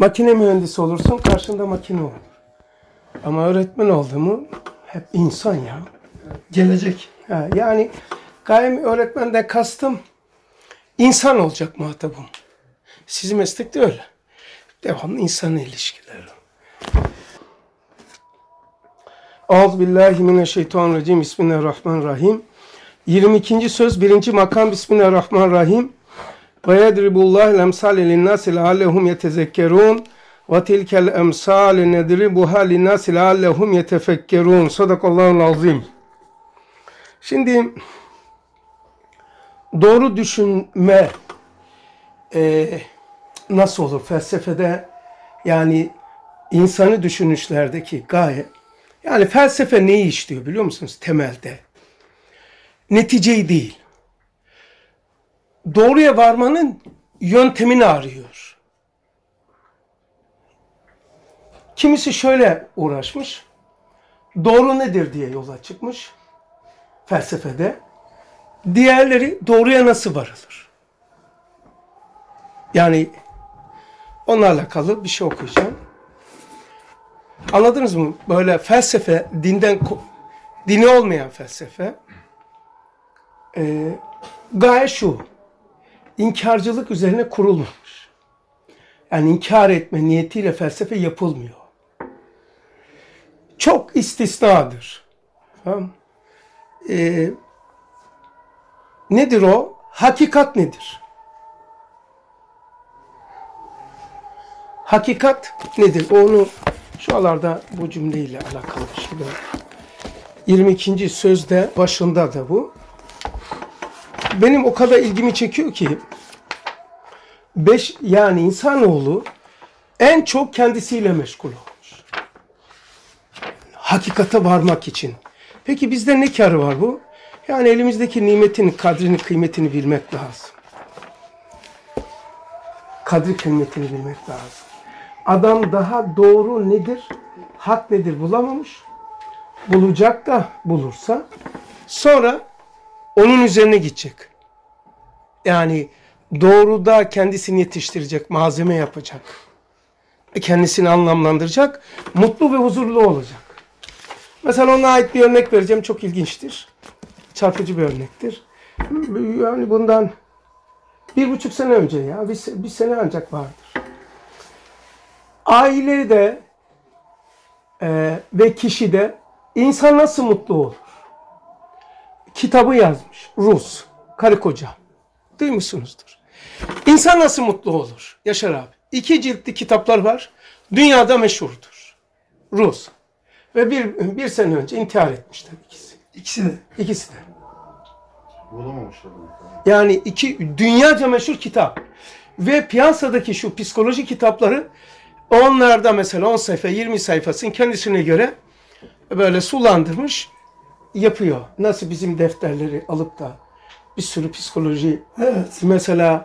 Makine mühendisi olursun, karşında makine olur. Ama öğretmen oldu mu hep insan ya. Gelecek. Yani gayem öğretmenden kastım insan olacak muhatabım. Sizin meslekte öyle. Devamlı insanla ilişkiler. Euzubillahimineşşeytanirracim. Bismillahirrahmanirrahim. 22. söz 1. makam. Bismillahirrahmanirrahim. Ve yedribullahil emsale linnâsi leallehum yetezekkerûn ve tilkel emsâle nedribuhâ linnâsi leallehum yetefekkerûn. Sadakallahul azim. Şimdi doğru düşünme nasıl olur? Felsefede yani insanı düşünüşlerdeki gaye. Yani felsefe neyi işliyor biliyor musunuz temelde? Neticeyi değil. Doğruya varmanın yöntemini arıyor. Kimisi şöyle uğraşmış. Doğru nedir diye yola çıkmış felsefede. Diğerleri doğruya nasıl varılır? Yani onunla alakalı bir şey okuyacağım. Anladınız mı? Böyle felsefe, dini olmayan felsefe gaye şu. İnkarcılık üzerine kurulmamış. Yani inkar etme niyetiyle felsefe yapılmıyor. Çok istisnadır. Tamam. Nedir o? Hakikat nedir? Hakikat nedir? Onu şuralarda bu cümleyle alakalı bir şey var. 22. sözde başında da bu. Benim o kadar ilgimi çekiyor ki yani insanoğlu en çok kendisiyle meşgul olmuş. Hakikate varmak için. Peki bizde ne karı var bu? Yani elimizdeki nimetin kadrini, kıymetini bilmek lazım. Kadri kıymetini bilmek lazım. Adam daha doğru nedir, hak nedir bulamamış. Bulacak da bulursa sonra onun üzerine gidecek. Yani doğruda kendisini yetiştirecek, malzeme yapacak. Kendisini anlamlandıracak, mutlu ve huzurlu olacak. Mesela ona ait bir örnek vereceğim, çok ilginçtir. Çarpıcı bir örnektir. Yani bundan 1,5 sene önce ya, bir sene ancak vardır. Ailede ve kişide insan nasıl mutlu olur? Kitabı yazmış, Rus, karı koca. Duymuşsunuzdur. İnsan nasıl mutlu olur? Yaşar abi. 2 ciltli kitaplar var. Dünyada meşhurdur. Rus. Ve bir sene önce intihar etmişler ikisi. İkisi de. İkisi de. Bulamamışlar. Yani 2 dünyaca meşhur kitap. Ve piyasadaki şu psikoloji kitapları onlarda mesela 10 sayfa 20 sayfasını kendisine göre böyle sulandırmış yapıyor. Nasıl bizim defterleri alıp da bir sürü psikoloji. Evet. Mesela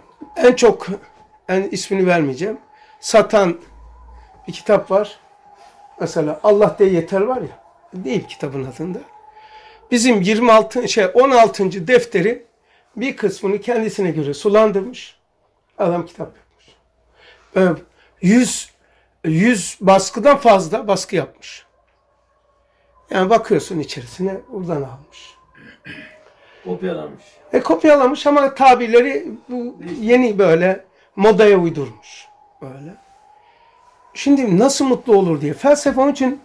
en ismini vermeyeceğim. Satan bir kitap var. Mesela Allah de yeter var ya. Değil kitabın adında. Bizim 16. defteri bir kısmını kendisine göre sulandırmış. Adam kitap yapmış. 100 baskıdan fazla baskı yapmış. Yani bakıyorsun içerisine oradan almış. Kopyalanmış. Kopyalamış ama tabirleri bu yeni böyle modaya uydurmuş. Böyle. Şimdi nasıl mutlu olur diye. Felsefe onun için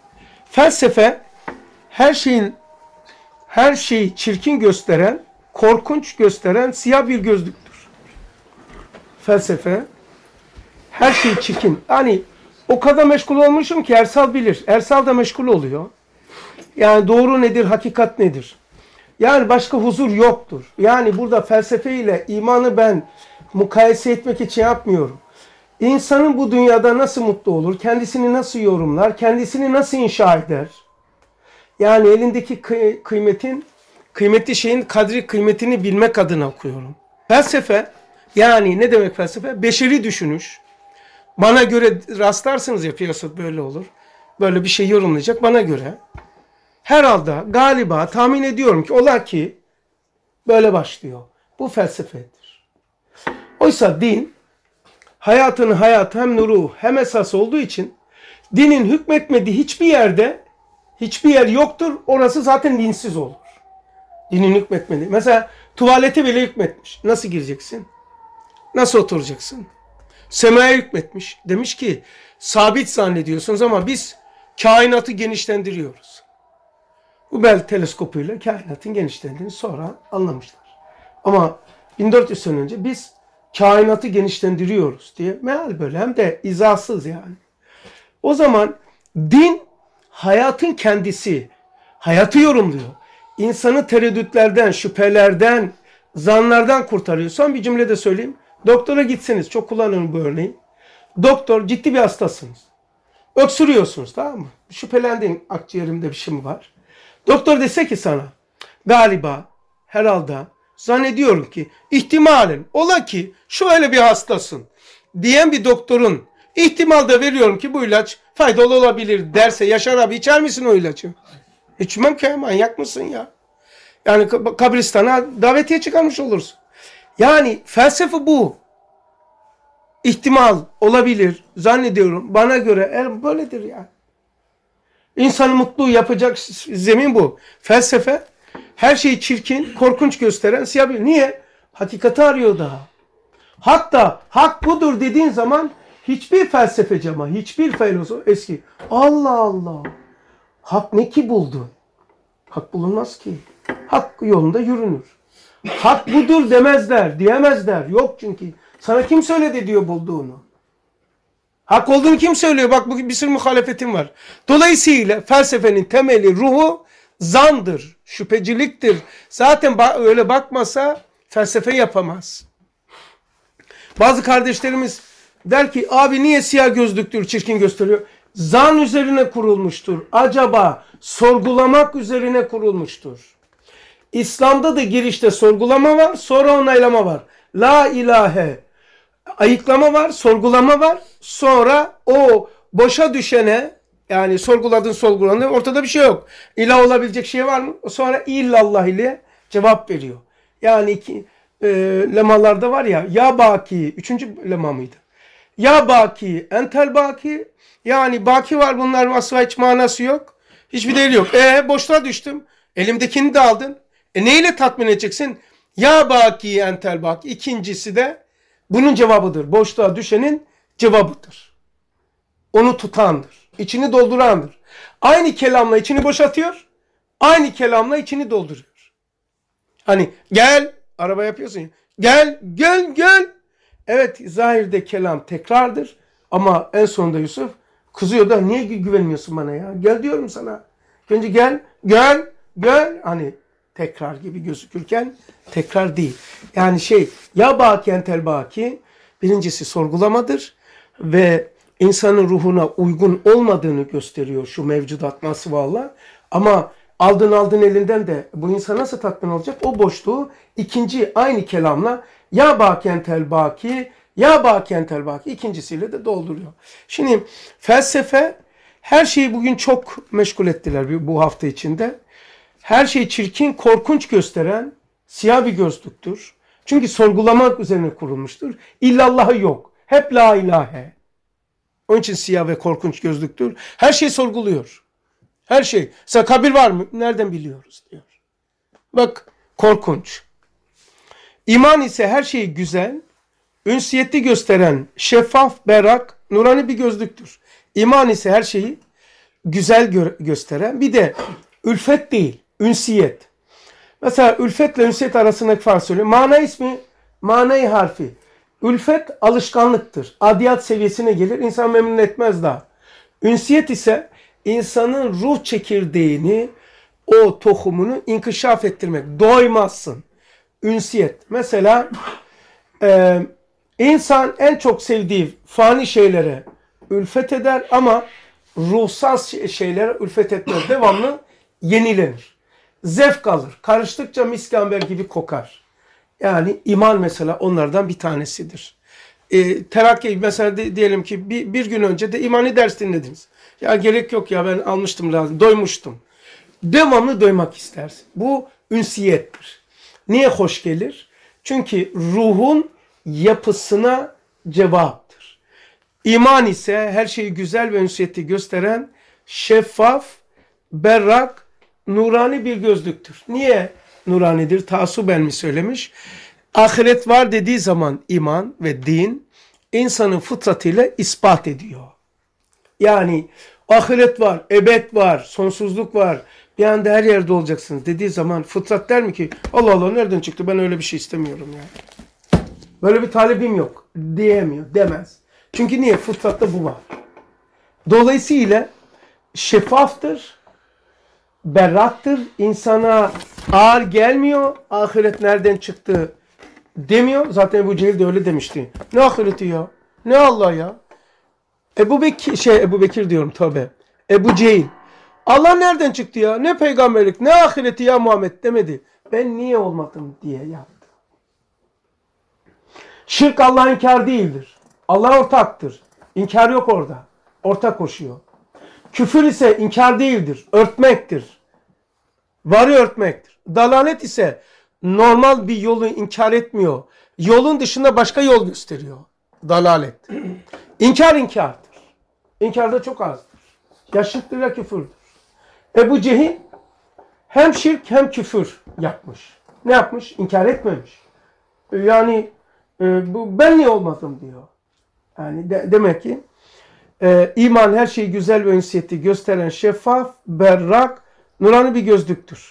her şeyi çirkin gösteren, korkunç gösteren siyah bir gözlüktür. Felsefe her şeyi çirkin. Hani o kadar meşgul olmuşum ki Ersal bilir. Ersal da meşgul oluyor. Yani doğru nedir, hakikat nedir? Yani başka huzur yoktur. Yani burada felsefe ile imanı ben mukayese etmek için yapmıyorum. İnsanın bu dünyada nasıl mutlu olur, kendisini nasıl yorumlar, kendisini nasıl inşa eder? Yani elindeki kıymetli şeyin kadri kıymetini bilmek adına okuyorum. Felsefe, yani ne demek felsefe? Beşeri düşünüş. Bana göre rastlarsınız ya piyasada böyle olur. Böyle bir şey yorumlayacak bana göre. Herhalde galiba tahmin ediyorum ki ola ki böyle başlıyor. Bu felsefedir. Oysa din hayatın hayat hem nuru hem esas olduğu için dinin hükmetmediği hiçbir yer yoktur. Orası zaten dinsiz olur. Dinin hükmetmediği. Mesela tuvalete bile hükmetmiş. Nasıl gireceksin? Nasıl oturacaksın? Semaya hükmetmiş. Demiş ki sabit zannediyorsunuz ama biz kainatı genişlendiriyoruz. Hubble teleskopuyla kainatın genişlendiğini sonra anlamışlar. Ama 1400 sene önce biz kainatı genişlendiriyoruz diye meal böyle hem de izahsız yani. O zaman din hayatın kendisi. Hayatı yorumluyor. İnsanı tereddütlerden, şüphelerden, zanlardan kurtarıyor. Son bir cümle de söyleyeyim. Doktora gitsiniz. Çok kullanıyorum bu örneği. Doktor, ciddi bir hastasınız. Öksürüyorsunuz, tamam mı? Şüphelendin, akciğerimde bir şey mi var? Doktor dese ki sana, galiba, herhalde, zannediyorum ki, ihtimalen, ola ki şöyle bir hastasın diyen bir doktorun ihtimalde veriyorum ki bu ilaç faydalı olabilir derse, Yaşar abi içer misin o ilacı? İçmem ki, manyak mısın ya? Yani kabristana davetiye çıkarmış olursun. Yani felsefe bu. İhtimal olabilir, zannediyorum. Bana göre böyledir yani. İnsanı mutlu yapacak zemin bu. Felsefe her şeyi çirkin, korkunç gösteren siyah bir. Niye? Hakikati arıyor daha. Hatta hak budur dediğin zaman hiçbir felsefeci ama hiçbir filozof eski. Allah Allah. Hak ne ki buldu? Hak bulunmaz ki. Hak yolunda yürünür. Hak budur demezler, diyemezler. Yok çünkü. Sana kim söyledi diyor bulduğunu? Hak olduğunu kim söylüyor? Bak bugün bir sürü muhalefetim var. Dolayısıyla felsefenin temeli, ruhu zandır, şüpheciliktir. Zaten öyle bakmasa felsefe yapamaz. Bazı kardeşlerimiz der ki abi niye siyah gözlüktür, çirkin gösteriyor? Zan üzerine kurulmuştur. Acaba sorgulamak üzerine kurulmuştur. İslam'da da girişte sorgulama var, sonra onaylama var. La ilahe, ayıklama var, sorgulama var. Sonra o boşa düşene, yani sorguladın ortada bir şey yok. İlah olabilecek şey var mı? Sonra illallah ile cevap veriyor. Yani lemalarda var ya baki, 3. lema mıydı? Ya baki, entel baki. Yani baki var, bunların asla hiç manası yok. Hiçbir değeri yok. Boşluğa düştüm. Elimdekini de aldın. Neyle tatmin edeceksin? Ya baki, entel baki. İkincisi de bunun cevabıdır. Boşluğa düşenin cevabıdır. Onu tutandır. İçini doldurandır. Aynı kelamla içini boşaltıyor. Aynı kelamla içini dolduruyor. Hani gel, araba yapıyorsun ya. Gel. Evet, zahirde kelam tekrardır. Ama en sonunda Yusuf kızıyor da niye güvenmiyorsun bana ya? Gel diyorum sana. Önce gel. Hani tekrar gibi gözükürken tekrar değil. Yani ya baki entel baki, birincisi sorgulamadır ve insanın ruhuna uygun olmadığını gösteriyor şu mevcudat nasıvallah. Ama aldın elinden de bu insan nasıl tatmin olacak? O boşluğu ikinci aynı kelamla ya baki entel baki ikincisiyle de dolduruyor. Şimdi felsefe her şeyi bugün çok meşgul ettiler bu hafta içinde. Her şeyi çirkin, korkunç gösteren siyah bir gözlüktür. Çünkü sorgulamak üzerine kurulmuştur. İllallahı yok. Hep la ilahe. Onun için siyah ve korkunç gözlüktür. Her şeyi sorguluyor. Her şey. Mesela kabir var mı? Nereden biliyoruz diyor. Bak korkunç. İman ise her şeyi güzel, ünsiyetli gösteren, şeffaf, berrak, nurani bir gözlüktür. İman ise her şeyi güzel gösteren, bir de ülfet değil, ünsiyet. Mesela ülfetle ünsiyet arasındaki fark söylüyor. Mana ismi, manayı harfi. Ülfet alışkanlıktır. Adiyat seviyesine gelir, insan memnun etmez daha. Ünsiyet ise insanın ruh çekirdeğini, o tohumunu inkişaf ettirmek. Doymazsın. Ünsiyet. Mesela insan en çok sevdiği fani şeylere ülfet eder ama ruhsal şeylere ülfet etmez. Devamlı yenilenir. Zevk alır. Karıştıkça miskamber gibi kokar. Yani iman mesela onlardan bir tanesidir. Terakki mesela diyelim ki bir gün önce de imani ders dinlediniz. Ya gerek yok ya ben almıştım lazım. Doymuştum. Devamlı doymak istersin. Bu ünsiyettir. Niye hoş gelir? Çünkü ruhun yapısına cevaptır. İman ise her şeyi güzel ve ünsiyeti gösteren şeffaf, berrak, nurani bir gözlüktür. Niye nuranidir? Taassuben mi söylemiş? Ahiret var dediği zaman iman ve din insanın fıtratıyla ispat ediyor. Yani ahiret var, ebed var, sonsuzluk var. Bir anda her yerde olacaksınız dediği zaman fıtrat der mi ki Allah Allah nereden çıktı, ben öyle bir şey istemiyorum ya. Böyle bir talebim yok diyemiyor, demez. Çünkü niye? Fıtratta bu var. Dolayısıyla şeffaftır, berraktır, insana ağır gelmiyor, ahiret nereden çıktı demiyor. Zaten Ebu Cehil de öyle demişti. Ne ahireti ya? Ne Allah ya? Ebu Bekir diyorum tabi. Ebu Cehil. Allah nereden çıktı ya? Ne peygamberlik, ne ahireti ya Muhammed demedi. Ben niye olmadım diye yaptı. Şirk Allah'a inkar değildir. Allah ortaktır. İnkar yok orada. Ortak koşuyor. Küfür ise inkar değildir. Örtmektir. Varı örtmektir. Dalalet ise normal bir yolu inkar etmiyor. Yolun dışında başka yol gösteriyor. Dalalet. İnkar inkardır. İnkar da çok azdır. Ya şirktir ya küfürdür. Ebu Cehil hem şirk hem küfür yapmış. Ne yapmış? İnkar etmemiş. Yani ben niye olmadım diyor. Yani demek ki iman her şeyi güzel ve ünsiyeti gösteren şeffaf, berrak, nurani bir gözlüktür.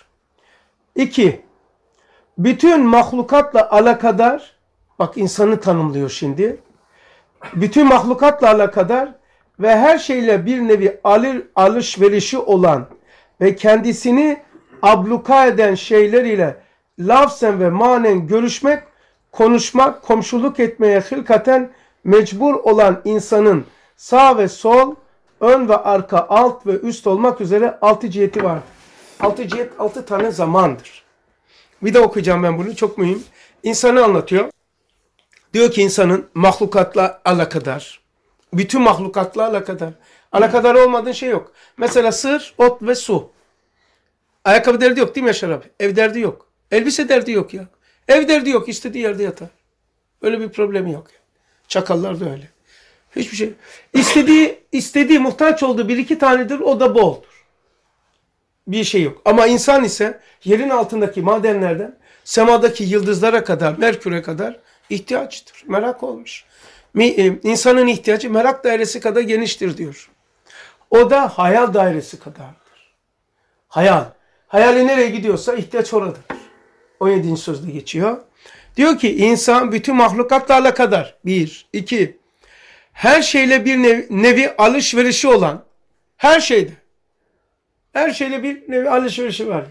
2. Bütün mahlukatla alakadar, bak insanı tanımlıyor şimdi. Bütün mahlukatla alakadar ve her şeyle bir nevi alışverişi olan ve kendisini abluka eden şeyler ile lafzen ve manen görüşmek, konuşmak, komşuluk etmeye hilkaten mecbur olan insanın sağ ve sol, ön ve arka, alt ve üst olmak üzere 6 ciheti var. 6 cihet 6 tane zamandır. Bir de okuyacağım ben bunu, çok mühim. İnsanı anlatıyor. Diyor ki insanın mahlukatla alakadar. Bütün mahlukatla alakadar. Alakadar olmadığın şey yok. Mesela sır, ot ve su. Ayakkabı derdi yok değil mi Yaşar abi? Ev derdi yok. Elbise derdi yok ya. Ev derdi yok. İstediği yerde yatar. Öyle bir problemi yok. Çakallar da öyle. Hiçbir şey. İstediği muhtaç olduğu bir iki tanedir. O da boldur. Bir şey yok. Ama insan ise yerin altındaki madenlerden semadaki yıldızlara kadar, Merkür'e kadar ihtiyaçtır. Merak olmuş. İnsanın ihtiyacı merak dairesi kadar geniştir diyor. O da hayal dairesi kadardır. Hayal. Hayali nereye gidiyorsa ihtiyaç oradadır. 17. sözde geçiyor. Diyor ki insan bütün mahlukatla alakadar. 1, 2. Her şeyle bir nevi alışverişi olan, her şeyde. Her şeyle bir nevi alışverişi var.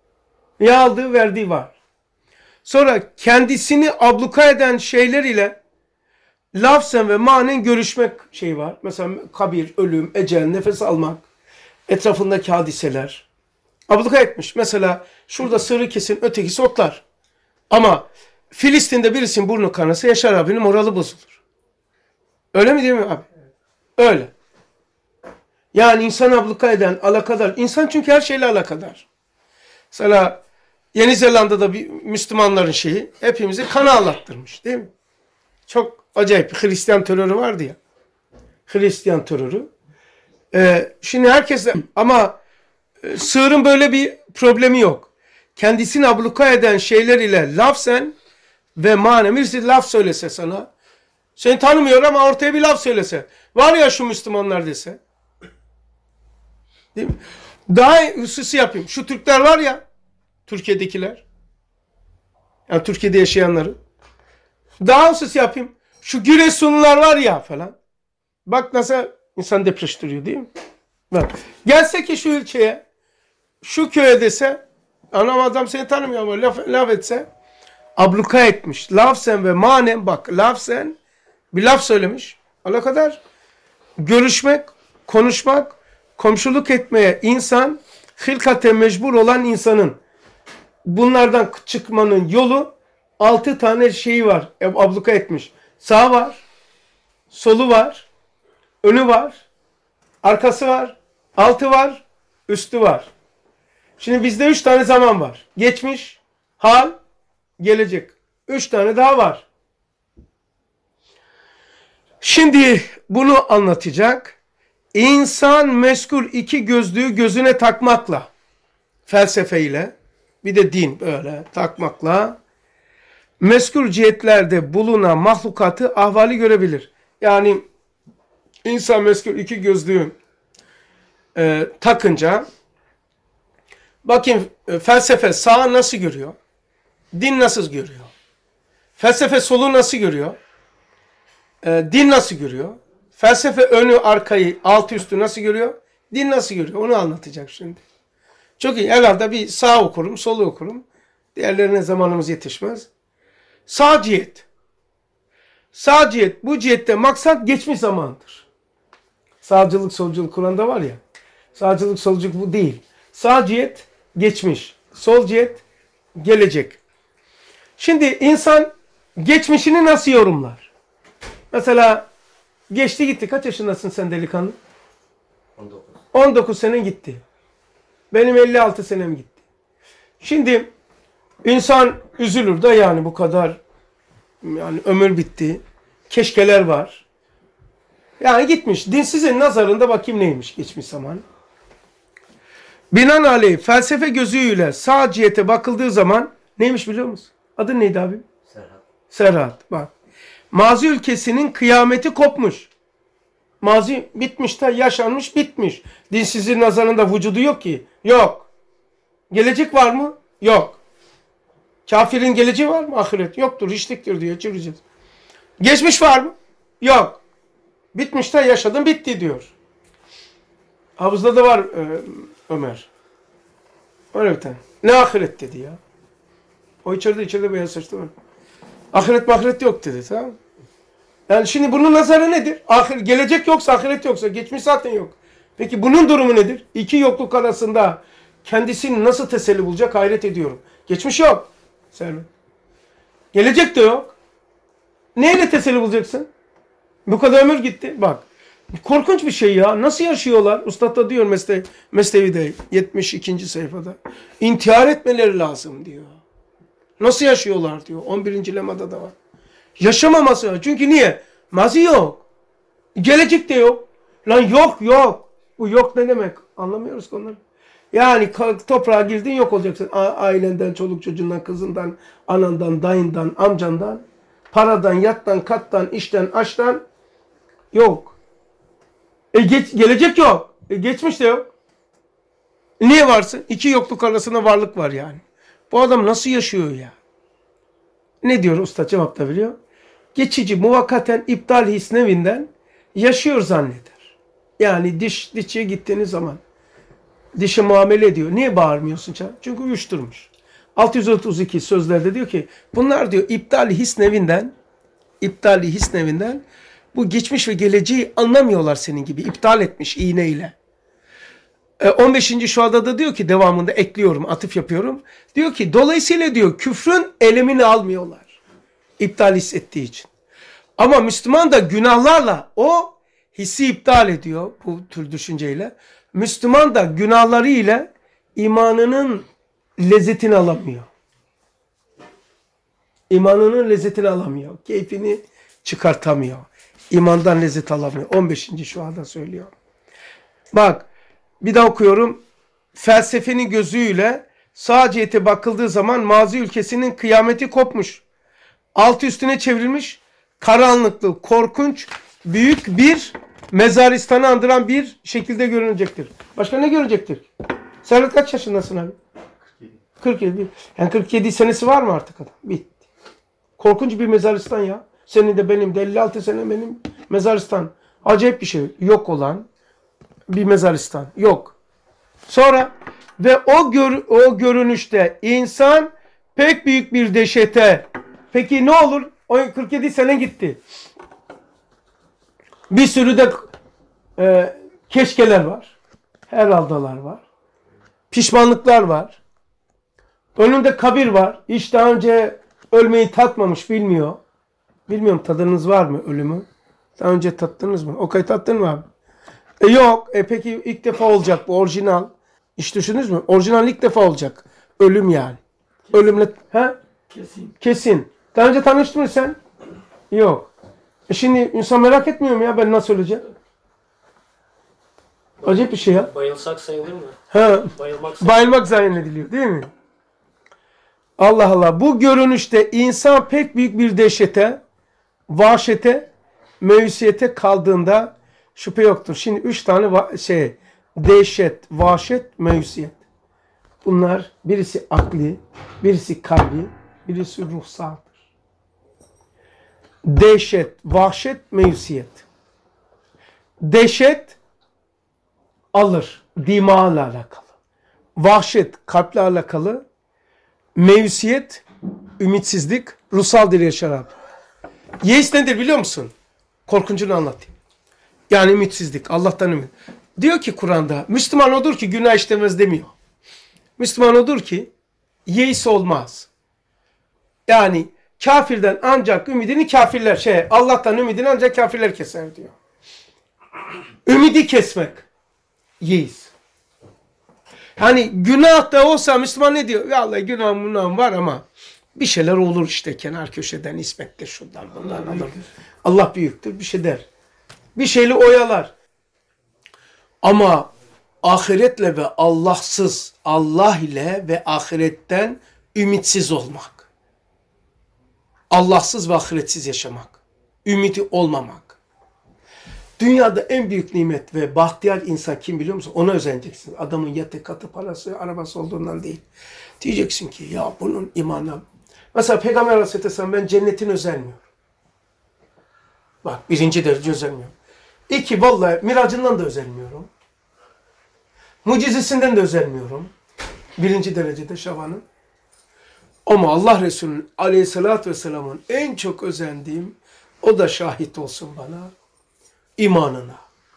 Ya aldığı verdiği var. Sonra kendisini abluka eden şeyler ile lafzen ve manen görüşmek şey var. Mesela kabir, ölüm, ecel, nefes almak, etrafındaki hadiseler. Abluka etmiş. Mesela şurada sırrı kesin, ötekisi otlar. Ama Filistin'de birisinin burnu kanasa Yaşar abinin morali bozulur. Öyle mi değil mi abi? Öyle. Yani insan abluka eden, alakadar. İnsan çünkü her şeyle alakadar. Mesela Yeni Zelanda'da bir Müslümanların şeyi hepimizi kana ağlattırmış değil mi? Çok acayip bir Hristiyan terörü vardı ya. Hristiyan terörü. Şimdi herkes ama sığırın böyle bir problemi yok. Kendisini abluka eden şeyler ile lafzen ve manen birisi laf söylese sana, seni tanımıyor ama ortaya bir laf söylese, var ya şu Müslümanlar dese, değil mi? Daha hususi yapayım. Şu Türkler var ya, Türkiye'dekiler, yani Türkiye'de yaşayanları, daha hususi yapayım. Şu Giresunlular var ya falan. Bak nasıl insan depreştiriyor değil mi? Bak. Gelse ki şu ilçeye, şu köye dese, anam adam seni tanımıyor ama laf etse, abluka etmiş. Lafzen ve manen, bak lafzen bir laf söylemiş. Ana kadar görüşmek, konuşmak, komşuluk etmeye insan, hilkate mecbur olan insanın bunlardan çıkmanın yolu 6 tane şeyi var. Abluka etmiş. Sağı var, solu var, önü var, arkası var, altı var, üstü var. Şimdi bizde 3 tane zaman var. Geçmiş, hal, gelecek. 3 tane daha var. Şimdi bunu anlatacak. İnsan meskul iki gözlüğü gözüne takmakla, felsefeyle, bir de din böyle takmakla, meskul cihetlerde bulunan mahlukatı, ahvali görebilir. Yani insan meskul iki gözlüğü takınca, bakayım felsefe sağı nasıl görüyor? Din nasıl görüyor? Felsefe solu nasıl görüyor? Din nasıl görüyor? Felsefe önü, arkayı, altı üstü nasıl görüyor? Din nasıl görüyor? Onu anlatacak şimdi. Çok iyi. Herhalde bir sağ okurum, solu okurum. Diğerlerine zamanımız yetişmez. Sağ cihet. Sağ cihet. Bu cihette maksat geçmiş zamandır. Sağcılık, solculuk Kur'an'da var ya. Sağcılık, solculuk bu değil. Sağ cihet geçmiş. Sol cihet gelecek. Şimdi insan geçmişini nasıl yorumlar? Mesela geçti gitti. Kaç yaşındasın sen delikanlı? 19. 19 sene gitti. Benim 56 senem gitti. Şimdi insan üzülür de yani bu kadar yani ömür bitti. Keşkeler var. Yani gitmiş. Dinsizin nazarında bakayım neymiş geçmiş zaman. Binaenaleyh felsefe gözüyle sağ cihete bakıldığı zaman neymiş biliyor musun? Adı neydi abi? Serhat. Serhat. Bak. Mazi ülkesinin kıyameti kopmuş. Mazi bitmiş de yaşanmış bitmiş. Dinsizin nazarında vücudu yok ki. Yok. Gelecek var mı? Yok. Kafirin geleceği var mı? Ahiret yoktur. Hiçliktir diyor. Çürüyeceğiz. Geçmiş var mı? Yok. Bitmiş de yaşadın bitti diyor. Havuzda da var Ömer. Öyle bir tane. Ne ahiret dedi ya. O içeride beyaz saçlı var. Ahiret mahiret yok dedi, tamam. Yani şimdi bunun nazarı nedir? Gelecek yoksa, ahiret yoksa, geçmiş zaten yok. Peki bunun durumu nedir? İki yokluk arasında kendisini nasıl teselli bulacak hayret ediyorum. Geçmiş yok. Servet. Gelecek de yok. Neyle teselli bulacaksın? Bu kadar ömür gitti. Bak. Korkunç bir şey ya. Nasıl yaşıyorlar? Ustad da diyor Mesnevi'de 72. sayfada. İntihar etmeleri lazım diyor. Nasıl yaşıyorlar diyor. 11. lemada da var. Yaşamaması. Çünkü niye? Mazi yok. Gelecek de yok. Lan yok. Bu yok ne demek? Anlamıyoruz konuları. Yani toprağa girdin yok olacaksın. Ailenden, çoluk çocuğundan, kızından, anandan, dayından, amcandan, paradan, yattan, kattan, işten, aştan yok. Gelecek yok. Geçmiş de yok. Niye varsın? İki yokluk arasında varlık var yani. Bu adam nasıl yaşıyor ya? Ne diyor usta cevapta biliyor? Geçici muvakkaten iptal hisnevinden yaşıyor zanneder. Yani dişçiye gittiğiniz zaman dişe muamele ediyor. Niye bağırmıyorsun? Çünkü uyuşturmuş. 632 sözlerde diyor ki bunlar diyor iptal hisnevinden bu geçmiş ve geleceği anlamıyorlar senin gibi. İptal etmiş iğneyle. 15. şuada da diyor ki devamında ekliyorum, atıf yapıyorum. Diyor ki dolayısıyla diyor küfrün elemini almıyorlar. İptal hissettiği için. Ama Müslüman da günahlarla o hissi iptal ediyor bu tür düşünceyle. Müslüman da günahları ile imanının lezzetini alamıyor. İmanının lezzetini alamıyor. Keyfini çıkartamıyor. İmandan lezzet alamıyor. 15. şuada söylüyor. Bak bir daha okuyorum. Felsefenin gözüyle sağ cihete bakıldığı zaman mazi ülkesinin kıyameti kopmuş. Altı üstüne çevrilmiş. Karanlıklı, korkunç, büyük bir mezaristanı andıran bir şekilde görünecektir. Başka ne görecektir? Sen kaç yaşındasın abi? 47. Yani 47 senesi var mı artık adam? Bitti. Korkunç bir mezaristan ya. Senin de benim de 56 sene benim mezaristan. Acayip bir şey. Yok olan bir mezaristan. Yok. Sonra ve o görünüşte insan pek büyük bir dehşete. Peki ne olur? O 47 sene gitti. Bir sürü de keşkeler var. Herhaldalar var. Pişmanlıklar var. Önünde kabir var. Hiç daha önce ölmeyi tatmamış bilmiyor. Bilmiyorum tadınız var mı ölümü? Daha önce tattınız mı? Okay tattın mı abi? Yok. Peki ilk defa olacak bu orijinal. Hiç düşündünüz mü? Orijinal ilk defa olacak. Ölüm yani. Ölümle... He? Kesin. Kesin. Daha önce tanıştın mı sen? Yok. Şimdi insan merak etmiyor mu ya ben nasıl öleceğim? Acayip bir şey ya. Bayılsak sayılır mı? Ha, Bayılmak bayılmak zannediliyor değil mi? Allah Allah. Bu görünüşte insan pek büyük bir dehşete, vahşete, mevsiyete kaldığında şüphe yoktur. Şimdi 3 tane dehşet, vahşet, mevsiyet. Bunlar birisi akli, birisi kalbi, birisi ruhsaldır. Dehşet, vahşet, mevsiyet. Dehşet alır, dimağla alakalı. Vahşet, kalple alakalı. Mevsiyet, ümitsizlik, ruhsaldır Yaşar abi. Yeis nedir biliyor musun? Korkuncunu anlatayım. Yani ümitsizlik, Allah'tan ümit. Diyor ki Kur'an'da, Müslüman odur ki günah işlemez demiyor. Müslüman odur ki yeis olmaz. Yani kafirden ancak ümidini kafirler, Allah'tan ümidini ancak kafirler keser diyor. Ümidi kesmek, yeis. Hani günah da olsa Müslüman ne diyor? Vallahi günahım var ama bir şeyler olur işte kenar köşeden İsmet'te şundan bundan alır. Allah büyüktür bir şey der. Bir şeyle oyalar. Ama ahiretle ve Allahsız, Allah ile ve ahiretten ümitsiz olmak. Allahsız ve ahiretsiz yaşamak. Ümidi olmamak. Dünyada en büyük nimet ve bahtiyar insan kim biliyor musun? Ona özeneceksin. Adamın yatı, katı, parası, arabası olduğundan değil. Diyeceksin ki ya bunun imanı. Mesela Peygamber Aleyhisselam ben cennetin özenmiyorum. Bak 1. derece özenmiyorum. 2 vallahi miracından da özenmiyorum. Mucizesinden de özenmiyorum. 1. derecede Şaban'ın. Ama Allah Resulü'nün Aleyhisselatü Vesselam'ın en çok özendiğim o da şahit olsun bana. İmanına.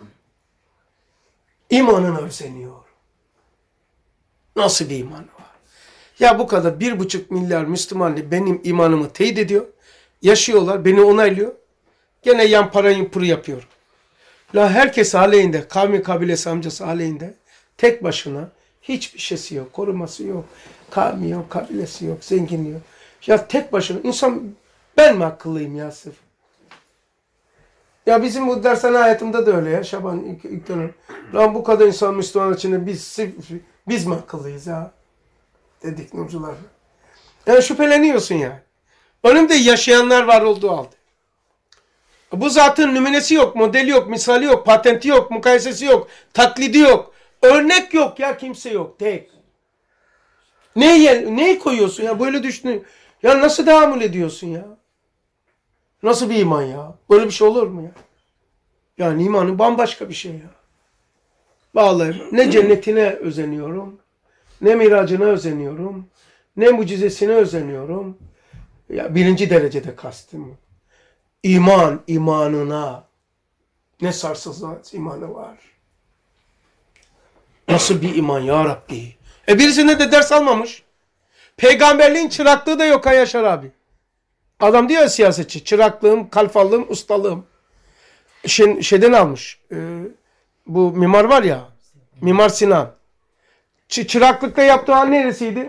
İmanına özeniyor. Nasıl bir imanı var? Ya bu kadar 1,5 milyar Müslüman benim imanımı teyit ediyor. Yaşıyorlar, beni onaylıyor. Gene yan parayı puru yapıyor. La herkes aleyhinde, kavmi kabilesi amcası aleyhinde. Tek başına hiçbir şeysi yok, koruması yok. Kavmi yok, kabilesi yok, zenginliği yok. Ya tek başına insan ben mi akıllıyım ya sırf? Ya bizim bu dershane hayatımda da öyle ya Şaban ilk dönem. Lan bu kadar insan Müslüman içinde biz mi akıllıyız ya? Dedik nurcular. Yani şüpheleniyorsun yani. Önümde yaşayanlar var olduğu halde. Bu zatın nümunesi yok, modeli yok, misali yok, patenti yok, mukayesesi yok, taklidi yok. Örnek yok ya kimse yok tek. Neyi koyuyorsun ya böyle düşünün. Ya nasıl tahammül ediyorsun ya? Nasıl bir iman ya? Böyle bir şey olur mu ya? Yani imanı bambaşka bir şey ya. Vallahi ne cennetine özeniyorum, ne miracına özeniyorum, ne mucizesine özeniyorum. Ya 1. derecede kastım. İmanına ne sarsılmaz imanı var. Nasıl bir iman ya Rabbi? Birisine de ders almamış. Peygamberliğin çıraklığı da yok ha Yaşar abi. Adam diyor ya siyasetçi, çıraklığım, kalfallığım, ustalığım. Şeyden almış. Bu mimar var ya, Mimar Sinan. Çıraklıkta yaptığı hal neresiydi?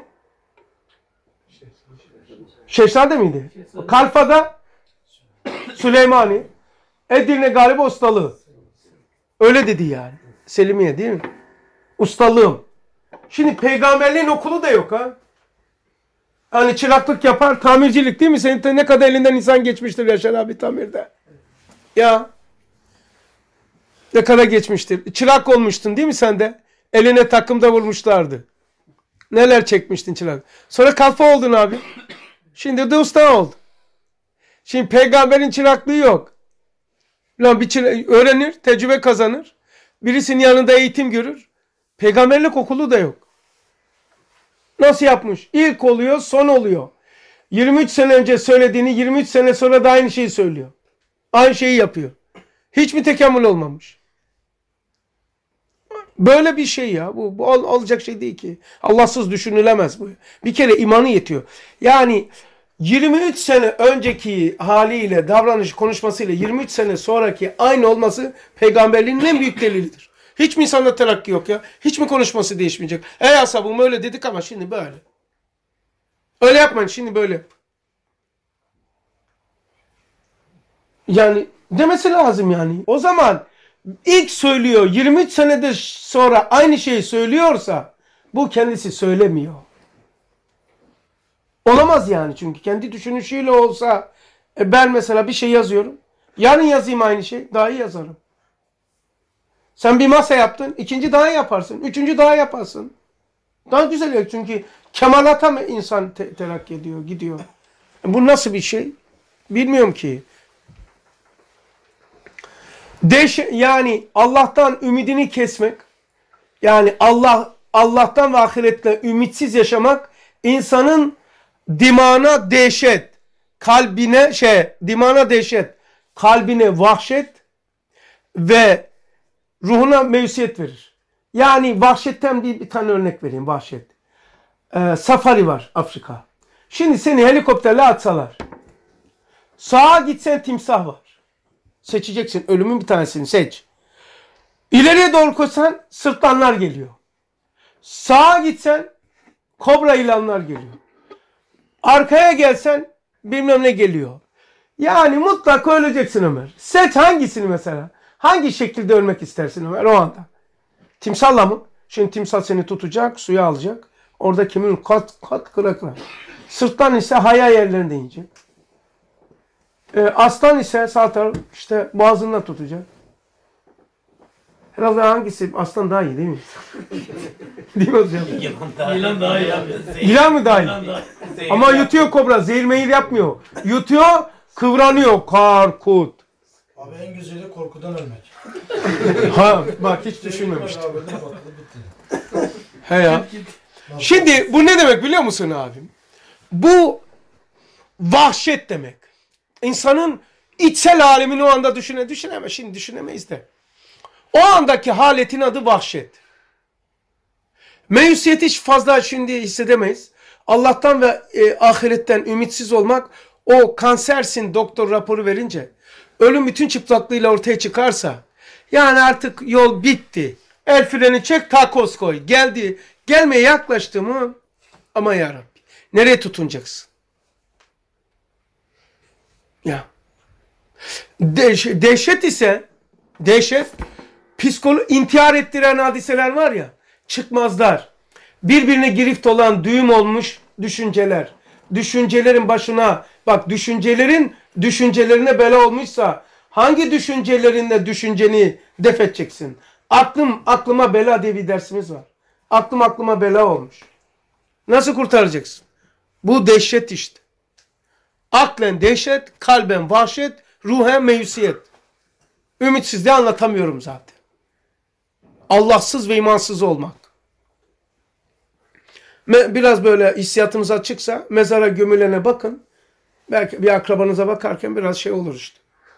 Şehzade miydi? Kalfa'da Süleymani. Edirne galiba ustalığı. Öyle dedi yani. Selimiye değil mi? Ustalığım. Şimdi peygamberliğin okulu da yok ha. Hani çıraklık yapar, tamircilik değil mi? Senin de ne kadar elinden insan geçmiştir Yaşar abi tamirde. Ya. Ne kadar geçmiştir. Çırak olmuştun değil mi sen de? Eline takımda vurmuşlardı. Neler çekmiştin çırak. Sonra kalfa oldun abi. Şimdi de usta oldun. Şimdi peygamberin çıraklığı yok. Lan öğrenir, tecrübe kazanır. Birisinin yanında eğitim görür. Peygamberlik okulu da yok. Nasıl yapmış? İlk oluyor, son oluyor. 23 sene önce söylediğini 23 sene sonra da aynı şeyi söylüyor. Aynı şeyi yapıyor. Hiç mi tekamül olmamış? Böyle bir şey ya. Bu olacak şey değil ki. Allahsız düşünülemez bu. Bir kere imanı yetiyor. Yani 23 sene önceki haliyle, davranış, konuşmasıyla 23 sene sonraki aynı olması peygamberliğin en büyük delilidir. Hiç mi insanda terakki yok ya? Hiç mi konuşması değişmeyecek? Ey ashabım öyle dedik ama şimdi böyle. Öyle yapmayın şimdi böyle. Yani demesi lazım yani. O zaman ilk söylüyor 23 senede sonra aynı şeyi söylüyorsa bu kendisi söylemiyor. Olamaz yani çünkü kendi düşünüşüyle olsa ben mesela bir şey yazıyorum. Yarın yazayım aynı şey daha iyi yazarım. Sen bir masa yaptın, ikinci daha yaparsın, üçüncü daha yaparsın. Daha güzel olur çünkü kemalata mı insan terakki ediyor, gidiyor. Bu nasıl bir şey? Bilmiyorum ki. Yani Allah'tan ümidini kesmek, yani Allah'tan ve ahiretle ümitsiz yaşamak insanın dimağına dehşet, kalbine vahşet ve ruhuna mevsiyet verir. Yani vahşetten bir tane örnek vereyim, vahşet. Safari var Afrika. Şimdi seni helikopterle atsalar. Sağa gitsen timsah var. Seçeceksin. Ölümün bir tanesini seç. İleriye doğru koşsan sırtlanlar geliyor. Sağa gitsen kobra ilanlar geliyor. Arkaya gelsen bilmem ne geliyor. Yani mutlaka öleceksin Ömer. Seç hangisini mesela? Hangi şekilde ölmek istersin Ömer o anda? Timsahla mı? Şimdi timsah seni tutacak, suya alacak. Orada kimin kat kıra. Sırtlan ise haya yerlerinde inecek. Aslan ise sağ taraf işte boğazından tutacak. Herhalde hangisi? Aslan daha iyi değil mi? Değil mi hocam? İlan daha iyi abi. İlan mı daha iyi? Ama yutuyor kobra. Zehir mehir yapmıyor. Yutuyor, kıvranıyor. Karkut. Abi en güzeli korkudan ölmek. Ha bak hiç düşünmemiştim. He ya. Şimdi bu ne demek biliyor musun abim? Bu vahşet demek. İnsanın içsel alemini o anda düşünemez. Şimdi düşünemeyiz de. O andaki haletin adı vahşet. Meyusiyeti hiç fazla şimdi hissedemeyiz. Allah'tan ve ahiretten ümitsiz olmak, o kansersin doktor raporu verince, ölüm bütün çıplaklığıyla ortaya çıkarsa, yani artık yol bitti. El freni çek, takoz koy. Gelmeye yaklaştı mı? Ama yarabbi. Nereye tutunacaksın? Ya. Dehşet ise, intihar ettiren hadiseler var ya, çıkmazlar. Birbirine girift olan düğüm olmuş düşünceler. Düşüncelerin başına, bak düşüncelerine bela olmuşsa, hangi düşüncelerinle düşünceni def edeceksin? Aklıma bela diye bir dersimiz var. Aklıma bela olmuş. Nasıl kurtaracaksın? Bu dehşet işte. Aklen dehşet, kalben vahşet, ruhen meyusiyet. Ümitsizliği anlatamıyorum zaten. Allahsız ve imansız olmak. Biraz böyle hissiyatınız açıksa mezara gömülene bakın. Belki bir akrabanıza bakarken biraz şey olur işte.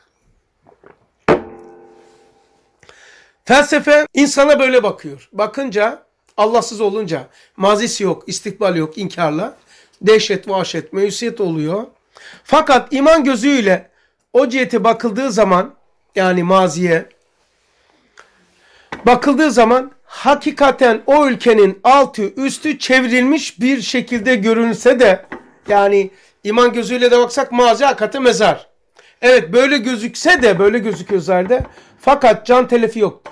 Felsefe insana böyle bakıyor. Bakınca, Allahsız olunca mazisi yok, istikbal yok, inkarla. Dehşet, vahşet, meyusiyet oluyor. Fakat iman gözüyle o cihete bakıldığı zaman, yani maziye bakıldığı zaman hakikaten o ülkenin altı üstü çevrilmiş bir şekilde görünse de, yani iman gözüyle de baksak mazi hakikaten mezar. Evet böyle gözükse de, böyle gözüküyor zahirde, fakat can telefi yoktur.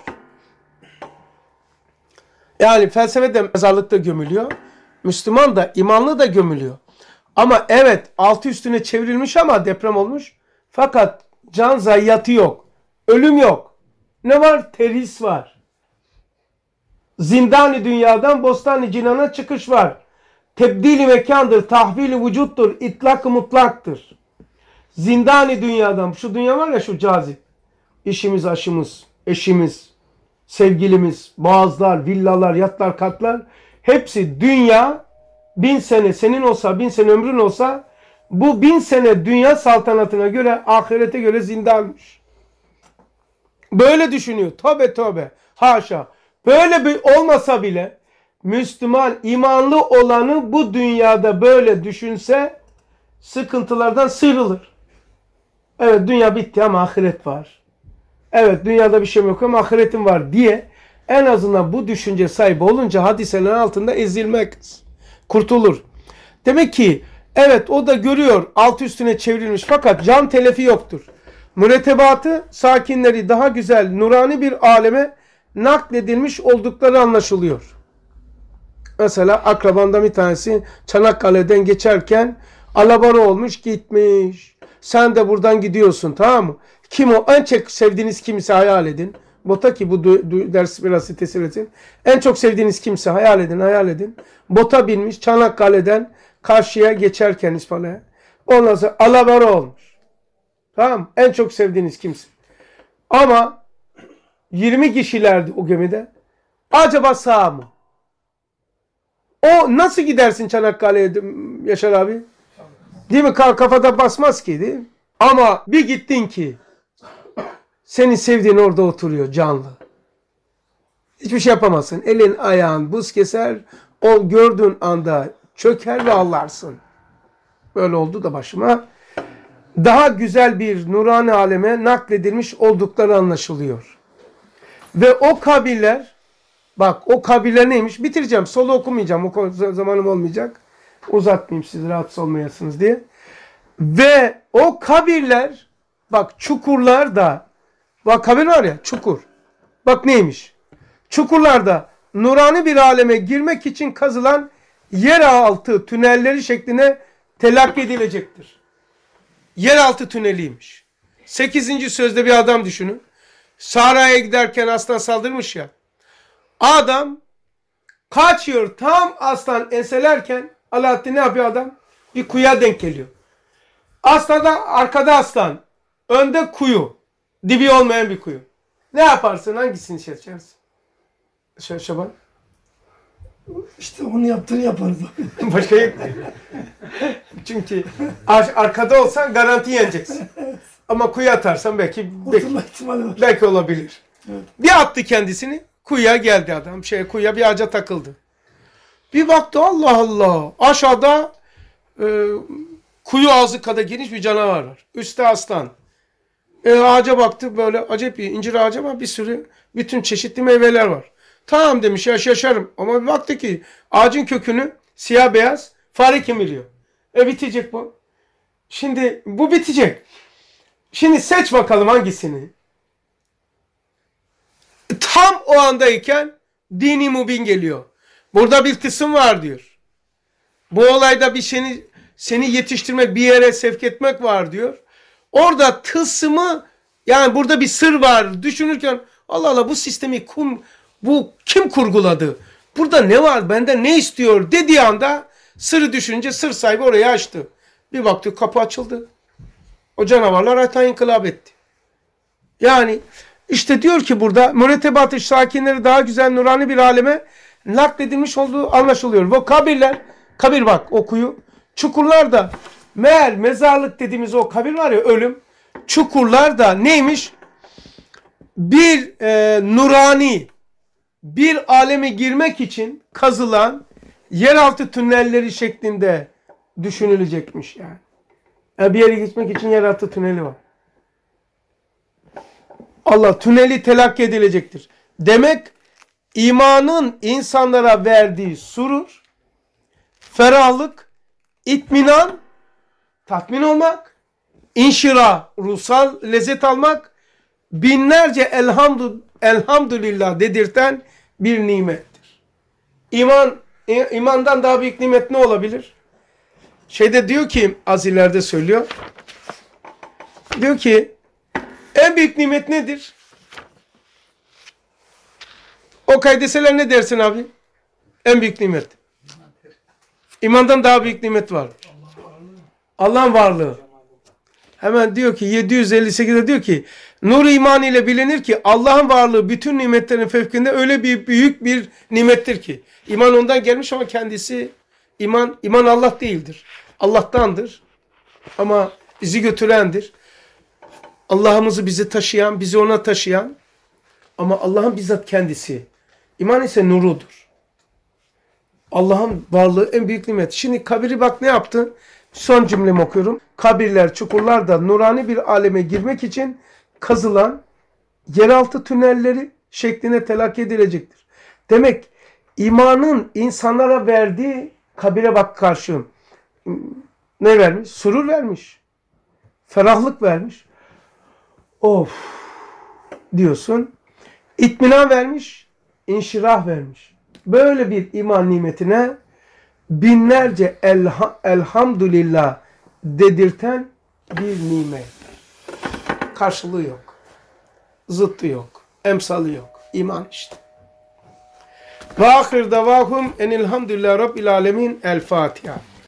Yani felsefe de mezarlıkta gömülüyor. Müslüman da, imanlı da gömülüyor. Ama evet altı üstüne çevrilmiş ama deprem olmuş. Fakat can zayiatı yok. Ölüm yok. Ne var? Terhis var. Zindani dünyadan bostani cinana çıkış var. Tebdili mekandır, tahvili vücuttur, itlak-ı mutlaktır. Zindani dünyadan, şu dünya var ya şu cazip. İşimiz, aşımız, eşimiz, sevgilimiz, boğazlar, villalar, yatlar, katlar. Hepsi dünya 1000 sene senin olsa, 1000 sene ömrün olsa bu 1000 sene dünya saltanatına göre, ahirete göre zindanmış. Böyle düşünüyor. Tövbe. Haşa. Böyle bir olmasa bile Müslüman, imanlı olanı bu dünyada böyle düşünse sıkıntılardan sıyrılır. Evet dünya bitti ama ahiret var. Evet dünyada bir şey yok ama ahiretim var diye en azından bu düşünce sahibi olunca hadiselerin altında ezilmek kurtulur. Demek ki evet o da görüyor altı üstüne çevrilmiş fakat can telefi yoktur. Mürettebatı sakinleri daha güzel, nurani bir aleme nakledilmiş oldukları anlaşılıyor. Mesela akrabanda bir tanesi Çanakkale'den geçerken alabora olmuş gitmiş. Sen de buradan gidiyorsun, tamam mı? Kim o? En çok sevdiğiniz kimse hayal edin. Bota ki bu ders biraz tesir etsin. En çok sevdiğiniz kimse hayal edin, hayal edin. Bota binmiş Çanakkale'den karşıya geçerken İspanya'ya. Ondan sonra alabora olmuş. Tamam mı? En çok sevdiğiniz kimse. Ama 20 kişilerdi o gemide. Acaba sağ mı? O nasıl gidersin Çanakkale'ye Yaşar abi? Değil mi? Kafada basmaz ki, değil mi? Ama bir gittin ki senin sevdiğin orada oturuyor canlı. Hiçbir şey yapamazsın. Elin ayağın buz keser. O gördüğün anda çöker ve ağlarsın. Böyle oldu da başıma. Daha güzel bir nurani aleme nakledilmiş oldukları anlaşılıyor. Ve o kabirler, bak o kabirler neymiş? Bitireceğim. Solu okumayacağım. O zamanım olmayacak. Uzatmayayım siz rahatsız olmayasınız diye. Ve o kabirler, bak çukurlarda, bak kabir var ya çukur. Bak neymiş? Çukurlarda nurani bir aleme girmek için kazılan yeraltı tünelleri şeklinde telakki edilecektir. Yeraltı tüneliymiş. 8. sözde bir adam düşünün. Sahra'ya giderken aslan saldırmış ya. Adam kaçıyor, tam aslan enselerken Alaaddin ne yapıyor adam? Bir kuyuya denk geliyor. Aslında arkada aslan, önde kuyu. Dibi olmayan bir kuyu. Ne yaparsın? Hangisini seçersin? Şaban? İşte onu yaptığını yaparız. Başka yok. Çünkü arkada olsan garanti yeneceksin. Ama kuyu atarsan belki olabilir. Evet. Bir attı kendisini. Kuyuya geldi adam. Kuyuya bir ağaca takıldı. Bir baktı Allah Allah. Aşağıda kuyu ağzı kadar geniş bir canavar var. Üstte aslan. Ağaca baktı böyle acayip bir incir ağacı ama bir sürü bütün çeşitli meyveler var. Tamam demiş yaşarım. Ama bir baktı ki ağacın kökünü siyah beyaz fare kemiriyor. Bitecek bu. Şimdi bu bitecek. Şimdi seç bakalım hangisini. Tam o andayken dini mubin geliyor. Burada bir kısım var diyor. Bu olayda bir seni yetiştirmek, bir yere sevk etmek var diyor. Orada tılsımı, yani burada bir sır var. Düşünürken Allah Allah bu sistemi kim kurguladı? Burada ne var? Benden ne istiyor? Dediği anda sırrı düşünce sır sahibi orayı açtı. Bir baktı kapı açıldı. O canavarlar hayata inkılap etti. Yani işte diyor ki burada mürettebat-ı sakinleri daha güzel nurani bir aleme nakledilmiş olduğu anlaşılıyor. Bu kabir bak o kuyu. Çukurlarda meğer mezarlık dediğimiz o kabir var ya ölüm. Çukurlarda neymiş? Bir nurani bir aleme girmek için kazılan yeraltı tünelleri şeklinde düşünülecekmiş yani. Bir yere gitmek için yeraltı tüneli var. Allah tüneli telakki edilecektir. Demek imanın insanlara verdiği surur, ferahlık, itminan, tatmin olmak, inşirah, ruhsal lezzet almak, binlerce elhamdülillah dedirten bir nimettir. İmandan daha büyük nimet ne olabilir? Diyor ki az ileride söylüyor. Diyor ki en büyük nimet nedir? O kaydeseler ne dersin abi? En büyük nimet. İmandan daha büyük nimet var. Allah'ın varlığı. Hemen diyor ki 758'de diyor ki nur iman ile bilinir ki Allah'ın varlığı bütün nimetlerin fevkinde öyle büyük bir nimettir ki. İman ondan gelmiş ama kendisi iman Allah değildir. Allah'tandır. Ama bizi götürendir. Allah'ımızı bizi taşıyan, bizi ona taşıyan ama Allah'ın bizzat kendisi. İman ise nurudur. Allah'ın varlığı en büyük nimet. Şimdi kabiri bak ne yaptı? Son cümlemi okuyorum. Kabirler, çukurlarda nurani bir aleme girmek için kazılan yeraltı tünelleri şekline telakki edilecektir. Demek imanın insanlara verdiği kabire bak karşı ne vermiş? Surur vermiş. Ferahlık vermiş. Of diyorsun. İtminan vermiş, inşirah vermiş. Böyle bir iman nimetine binlerce elhamdülillah dedirten bir nimet. Karşılığı yok. Zıttı yok. Emsalı yok. İman işte. Ve ahir davahum enilhamdülillah rabbil alemin. El Fatiha.